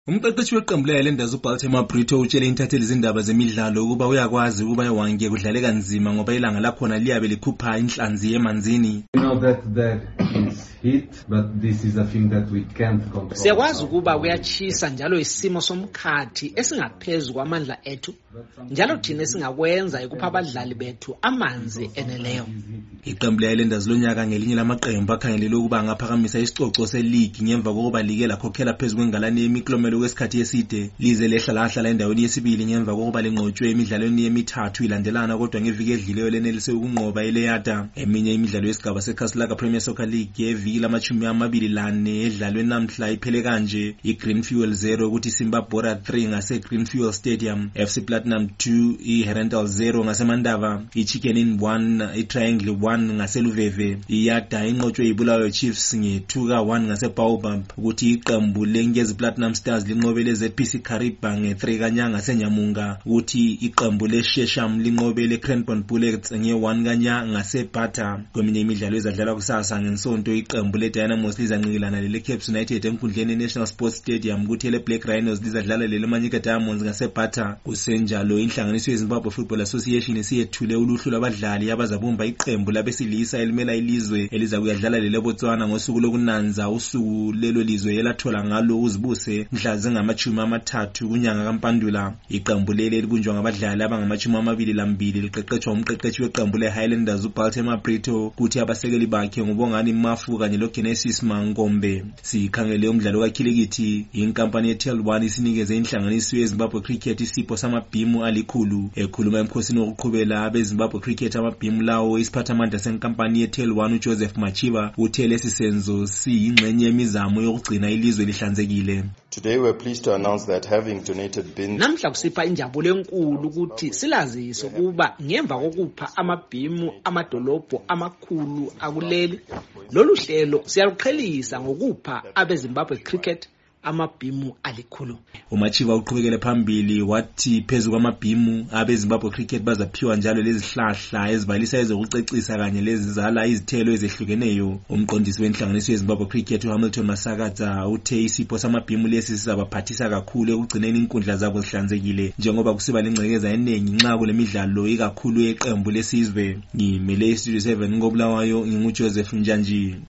Umqeqeshi weqembu le-Highlanders uBaltimore Brito utshele intatheli izindaba zemidlalo ukuba uyakwazi ukuba ewange kudlaleka nzima ngoba ilanga lakhona liyabe likhupha inhlanzi emanzini. Siyakwazi ukuba kuyachisa njalo isimo somkhathi esingaphezu kwamandla ethu, njalo thina esingakwenza ukupha abadlali bethu amanzi eneleyo. Iqembu le-Highlanders lonyaka ngelinye lamaqembu akhangelelwe ukuba angaphakamisa isicoco se-league ngemva kokuba like lakhokhela phezu kwengalane yemiklomelo kwesikhathi eside, lize lehlala endaweni yesibili ngemva kokuba lenqotshwe emidlalweni emithathu ilandelana kodwa ngeviki edlileyo lenelise ukunqoba eLeata. Eminye imidlalo yesigaba seKaslaga Premier Soccer League yeviki lama-24 edlalwe namhla iphele kanje: iGreen Fuel 0 ukuthi Simba Bora 3 ngase Green Fuel Stadium, FC Platinum 2 iHerentals 0 ngase Mandava, iChicken Inn 1 iTriangle 1 ngase Luveve, iYada inqotshwe iBulawayo Chiefs nge-2-1 ngase Baobab, ukuthi iqembu leNkezi Platinum Stars linqobele ZPC Kariba nge-3-0 ngase Nyamunga, ukuthi iqembu leShesham linqobele Cranbourne Bullets nge-1-0 ngase Bata. Kweminye imidlalo ezadlalwa kusasa ngeNsonto, iqembu leDynamos lizanqikilana leCaps United enkundleni National Sports Stadium, ukuthi leBlack Rhinos lizadlala leManyika Diamonds ngase Bata. Kusenjalo inhlanganiso yeZimbabwe Football Association isiyethule uluhlu lwabadlali abazabumba iqembu labesilisa elimela ilizwe elizakuyadlala leLebotswana ngosuku lokunanza, usuku lelo lizwe elathola ngalo uzibuse mhla zingama-30 kunyanga kaMpandula. Iqembu leli libunjwa ngabadlali abangama-22 liqeqeshwa umqeqeshi weqembu le-Highlanders uBaltimore Brito, kuthi abasekeli bakhe nguBongani Mafu kanye loGenesis Mangombe. Sikhangele umdlalo kakhilikithi, inkampani yeTel1 isinikeze inhlanganiso yeZimbabwe Cricket isipho samabhimu alikhulu. Ekhuluma emkhosini wokuqhubela abeZimbabwe Cricket amabhimu lawo, isiphathamandla senkampani yeTel1 uJoseph Machiba uthe lesi senzo siyingxenye yemizamo yokugcina ilizwe lihlanzekile. Today we're pleased to announce that having donated bins. Namhla kusipha injabulo enkulu ukuthi silazise ukuba ngemva kokupha amabhimu amadolobho amakhulu akuleli, lolu hlelo siyaluqhelisa ngokupha abeZimbabwe Cricket amabhimu alikhulu. uMachiba uqhubekele phambili wathi phezu kwamabhimu abeZimbabwe Cricket bazaphiwa njalo lezihlahla ezibalisa ezokucecisa kanye lezizala izithelo ezehlukeneyo. Umqondisi wenhlanganiso yeZimbabwe Cricket uHamilton Masakadza uthe isipho samabhimu lesi sizabaphathisa kakhulu ekugcineni inkundla zabo zihlanzekile njengoba kusiba lengcekeza eningi nxa kulemidlalo ikakhulu yeqembu lesizwe. Ngimele iStudio 7 ngoBulawayo, nginguJoseph Njanji.